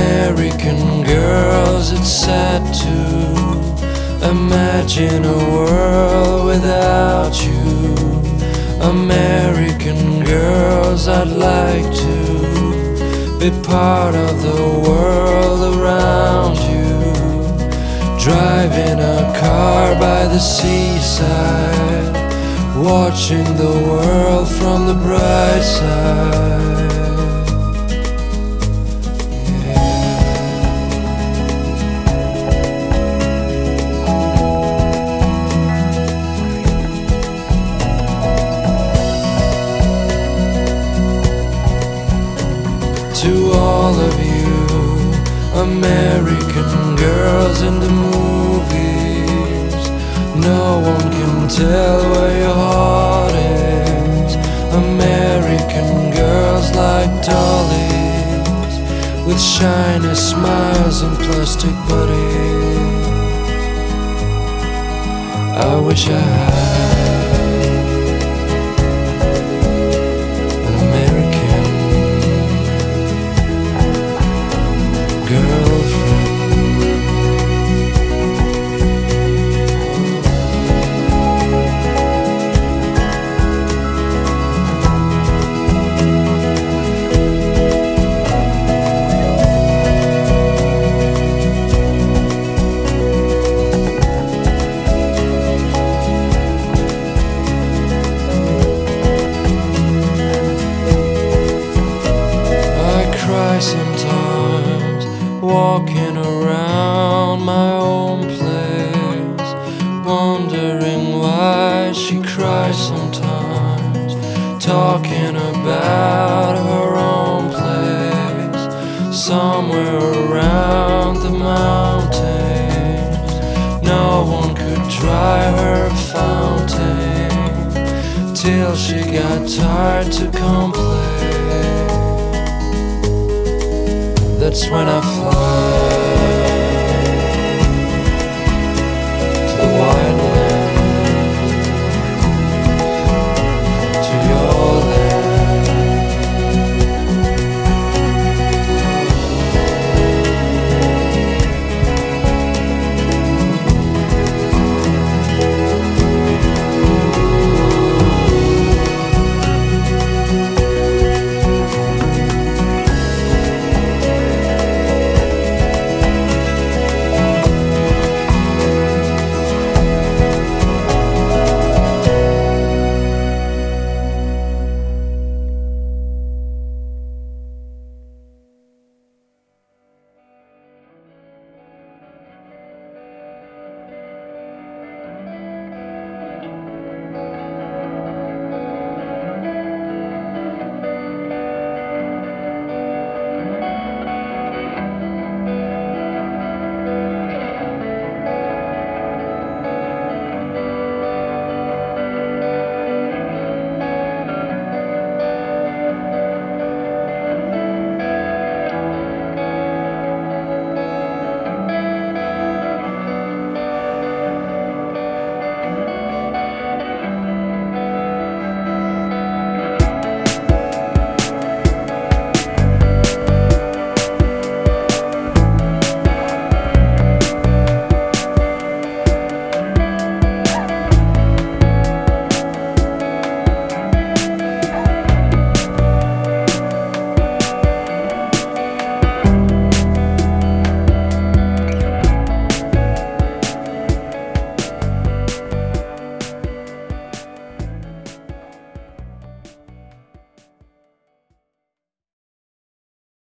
American girls, it's sad to imagine a world without you. American girls, I'd like to be part of the world around you. Driving a car by the seaside, watching the world from the bright side. To all of you American girls in the movies, no one can tell where your heart is. American girls like dollies, with shiny smiles and plastic bodies. I wish I had an American girlfriend. Sometimes walking around my own place, wondering why she cries sometimes, talking about her own place, somewhere around the mountains. No one could dry her fountain till she got tired to complain. That's when I fly.